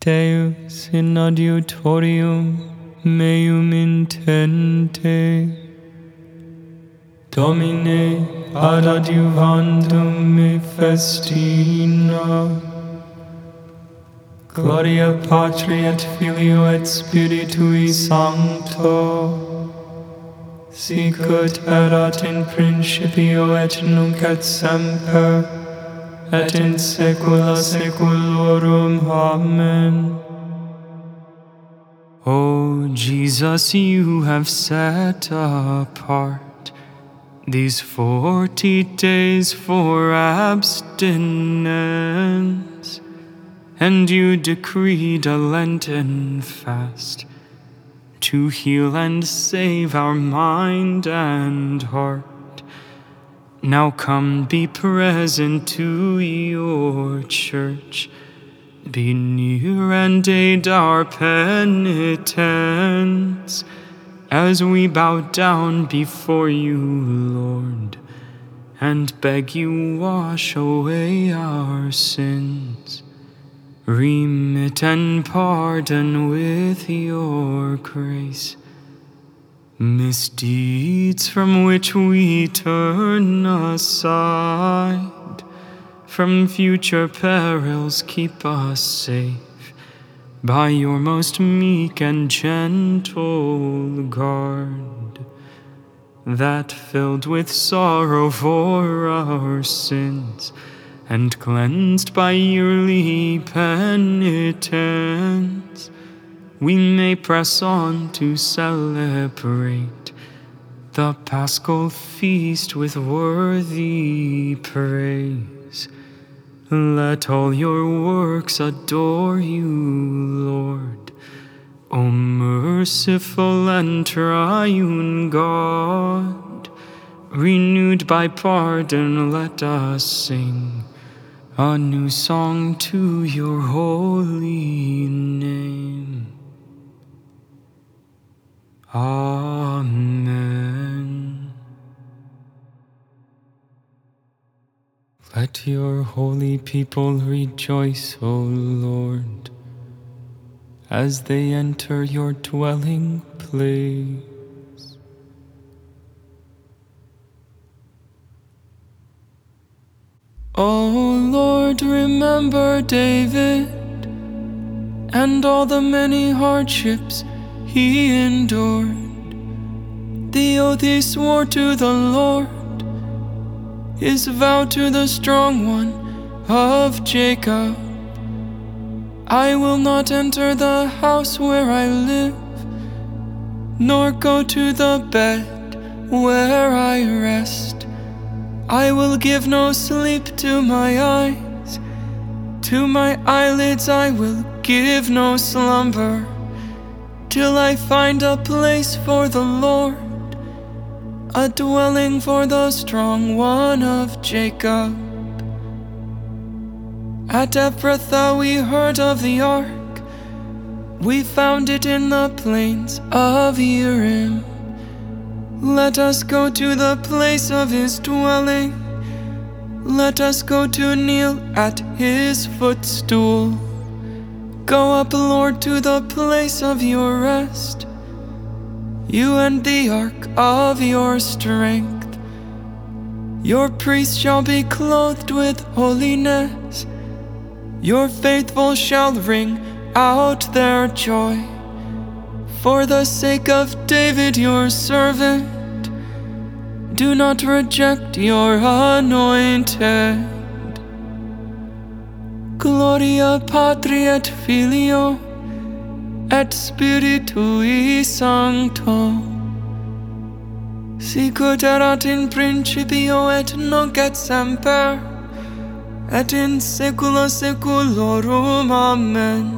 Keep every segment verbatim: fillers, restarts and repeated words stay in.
Deus in adiutorium meum intende. Domine ad adiuvandum me festina. Gloria Patri et Filio et Spiritui Sancto. Sicut erat in principio et nunc et semper, et in saecula saeculorum. Amen. O Jesus, you have set apart these forty days for abstinence, and you decreed a Lenten fast to heal and save our mind and heart. Now come, be present to your church. Be near and aid our penitence as we bow down before you, Lord, and beg you wash away our sins. Remit and pardon with your grace misdeeds from which we turn aside. From future perils keep us safe by your most meek and gentle guard, that filled with sorrow for our sins and cleansed by yearly penitence, we may press on to celebrate the Paschal feast with worthy praise. Let all your works adore you, Lord, O merciful and triune God. Renewed by pardon, let us sing a new song to your holy name. Amen. Let your holy people rejoice, O Lord, as they enter your dwelling place. O Lord, remember David and all the many hardships he endured. The oath he swore to the Lord, his vow to the strong one of Jacob. I will not enter the house where I live, nor go to the bed where I rest. I will give no sleep to my eyes, to my eyelids I will give no slumber, till I find a place for the Lord, a dwelling for the strong one of Jacob. At Ephrathah we heard of the ark, we found it in the plains of Urim. Let us go to the place of his dwelling, let us go to kneel at his footstool. Go up, Lord, to the place of your rest, you and the ark of your strength. Your priests shall be clothed with holiness, your faithful shall ring out their joy. For the sake of David your servant, do not reject your anointed. Gloria Patri et Filio et Spiritui Sancto, sicut erat in principio et nunc et semper, et in saecula saeculorum. Amen.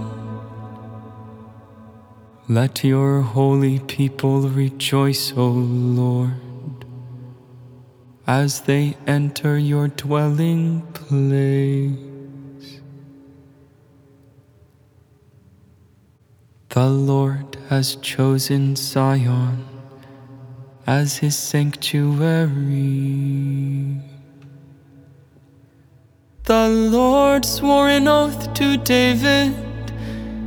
Let your holy people rejoice, O Lord, as they enter your dwelling place. The Lord has chosen Zion as his sanctuary. The Lord swore an oath to David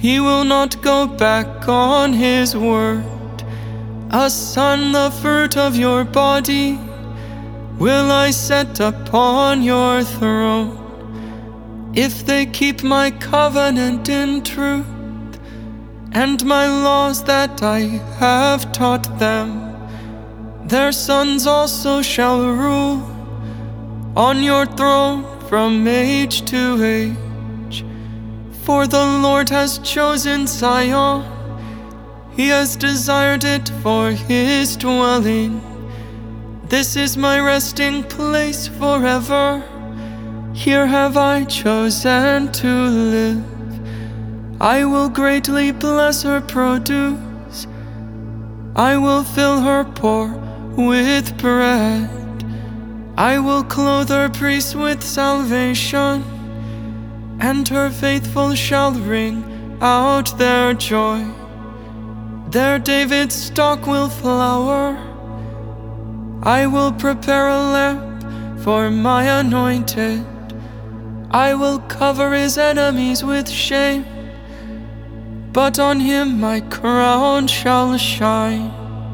He will not go back on his word. A son, the fruit of your body, will I set upon your throne. If they keep my covenant in truth, and my laws that I have taught them, their sons also shall rule on your throne from age to age. For the Lord has chosen Zion, He has desired it for His dwelling. This is my resting place forever. Here have I chosen to live. I will greatly bless her produce. I will fill her poor with bread. I will clothe her priests with salvation, and her faithful shall ring out their joy. There David's stock will flower. I will prepare a lamp for my anointed. I will cover his enemies with shame, but on him my crown shall shine.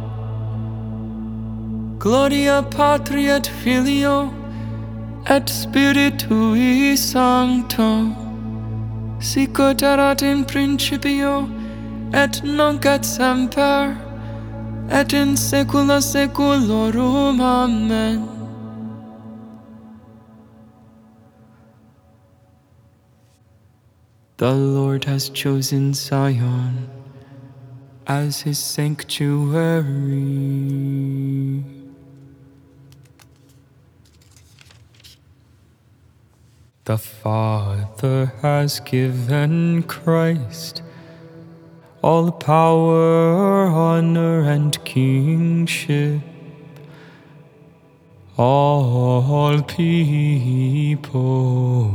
Gloria Patri et Filio et Spiritui Sancto, sicut erat in principio et nunc et semper et in saecula saeculorum. Amen. The Lord has chosen Zion as his sanctuary. The Father has given Christ all power, honor, and kingship. All people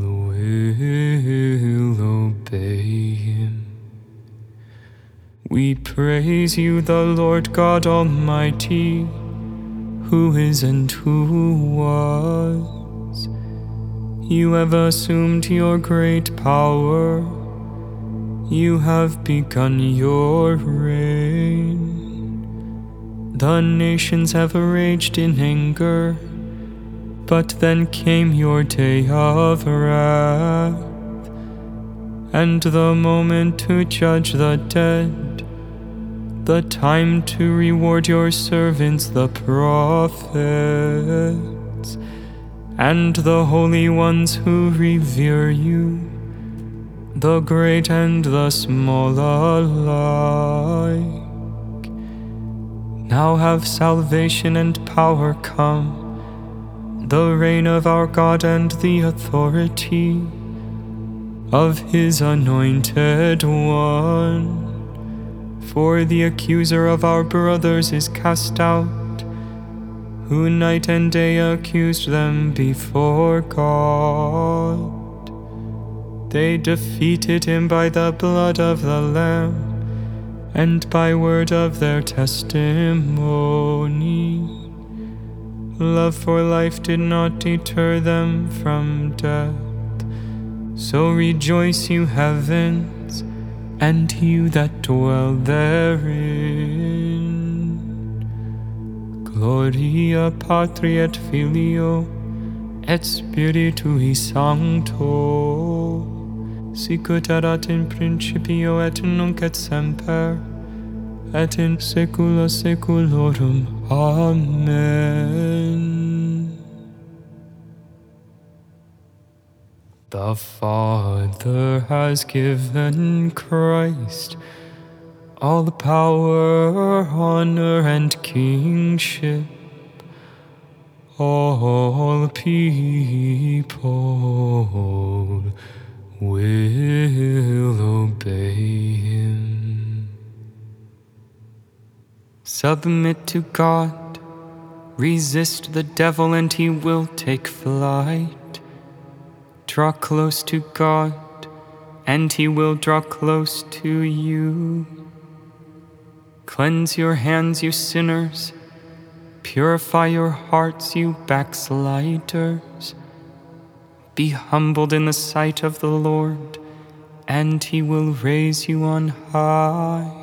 will obey him. We praise you, the Lord God Almighty, who is and who was. You have assumed your great power. You have begun your reign. The nations have raged in anger, but then came your day of wrath, and the moment to judge the dead, the time to reward your servants the prophets, and the holy ones who revere you, the great and the small alike. Now have salvation and power come, the reign of our God and the authority of his anointed one. For the accuser of our brothers is cast out, who night and day accused them before God. They defeated him by the blood of the Lamb and by word of their testimony. Love for life did not deter them from death. So rejoice, you heavens, and you that dwell therein. Gloria Patri et Filio et Spiritui Sancto, sicut erat in principio et nunc et semper et in saecula saeculorum. Amen. The Father has given Christ all the power, honor, and kingship. All people will obey him. Submit to God, resist the devil, and he will take flight. Draw close to God, and he will draw close to you. Cleanse your hands, you sinners. Purify your hearts, you backsliders. Be humbled in the sight of the Lord, and he will raise you on high.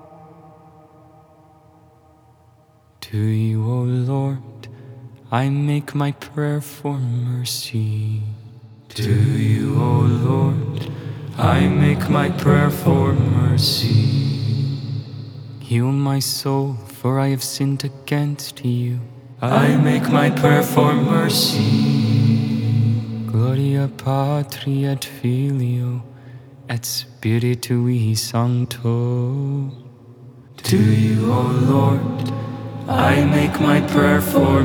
To you, O Lord, I make my prayer for mercy. To you, O Lord, I make my prayer for mercy. Heal my soul, for I have sinned against you. I make my prayer for mercy. Gloria Patri et Filio et Spiritui Sancto. To you, O Lord, I make my prayer for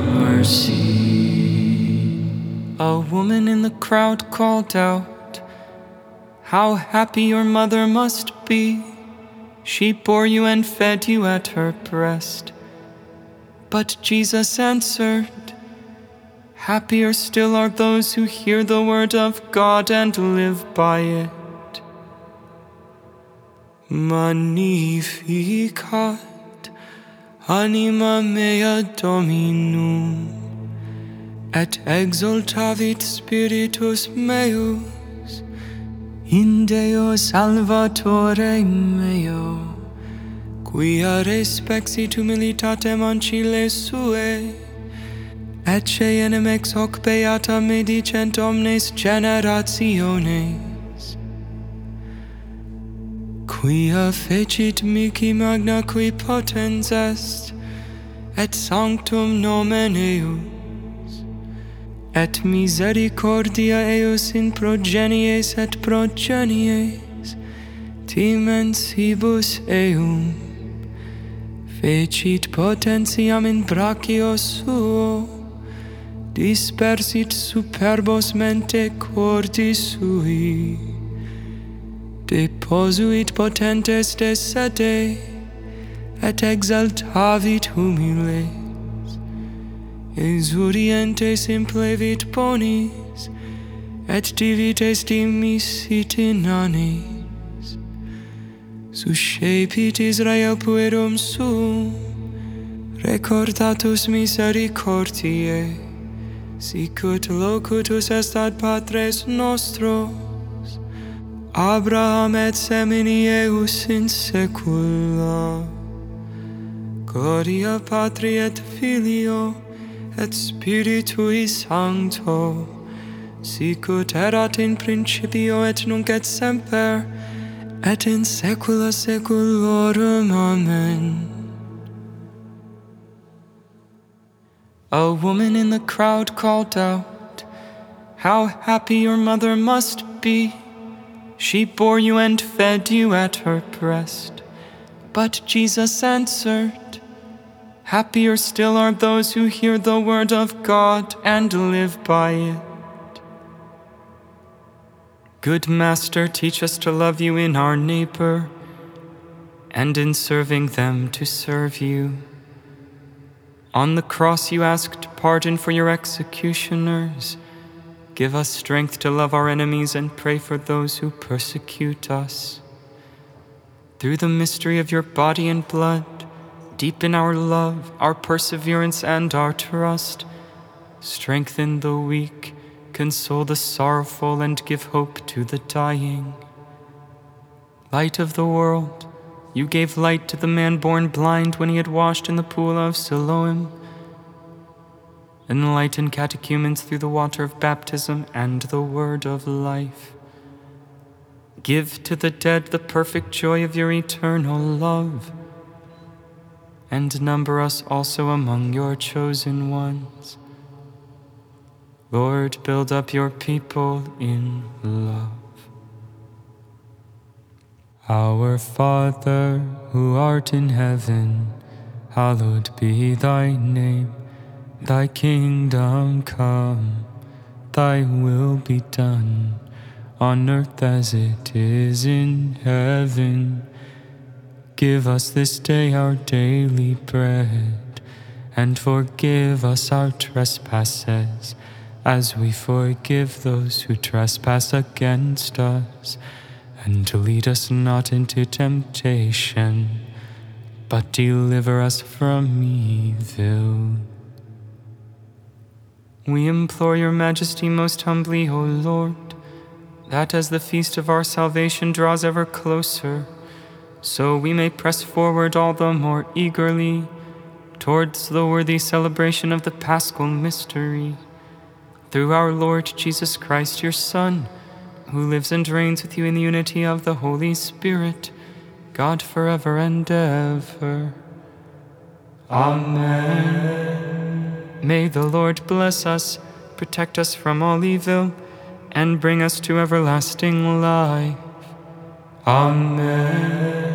mercy. A woman in the crowd called out, "How happy your mother must be! She bore you and fed you at her breast." But Jesus answered, "Happier still are those who hear the word of God and live by it." Magnificat anima mea Dominum, et exultavit spiritus meus in Deo Salvatore meo, quia respexit humilitatem ancile suae, et cenem ex hoc beata medicent omnes generationes, quia fecit mihi magna qui potens est, et sanctum nomen eius, et misericordia eius in progenies et progenies, timensibus eum, fecit potentiam in brachio suo, dispersit superbos mente cordis sui, deposuit potentes de sede, et exaltavit humiles, exurientes implevit bonis, et divites dimisit inanis, suscepit Israel puerum suum, recordatus misericordiae, sicut locutus est ad patres nostros, Abraham et semini eius in saecula. Gloria Patri et Filio et Spiritui Sancto, sicut erat in principio et nunc et semper, et in saecula saeculorum. Amen. A woman in the crowd called out, "How happy your mother must be! She bore you and fed you at her breast." But Jesus answered, "Happier still are those who hear the word of God and live by it." Good Master, teach us to love you in our neighbor, and in serving them to serve you. On the cross you asked pardon for your executioners. Give us strength to love our enemies and pray for those who persecute us. Through the mystery of your body and blood, deepen our love, our perseverance, and our trust. Strengthen the weak, console the sorrowful, and give hope to the dying. Light of the world, you gave light to the man born blind when he had washed in the pool of Siloam. Enlighten catechumens through the water of baptism and the word of life. Give to the dead the perfect joy of your eternal love, and number us also among your chosen ones. Lord, build up your people in love. Our Father, who art in heaven, hallowed be thy name. Thy kingdom come, thy will be done, on earth as it is in heaven. Give us this day our daily bread, and forgive us our trespasses, as we forgive those who trespass against us. And lead us not into temptation, but deliver us from evil. We implore your majesty most humbly, O Lord, that as the feast of our salvation draws ever closer, so we may press forward all the more eagerly towards the worthy celebration of the Paschal mystery. Through our Lord Jesus Christ, your Son, who lives and reigns with you in the unity of the Holy Spirit, God forever and ever. Amen. May the Lord bless us, protect us from all evil, and bring us to everlasting life. Amen.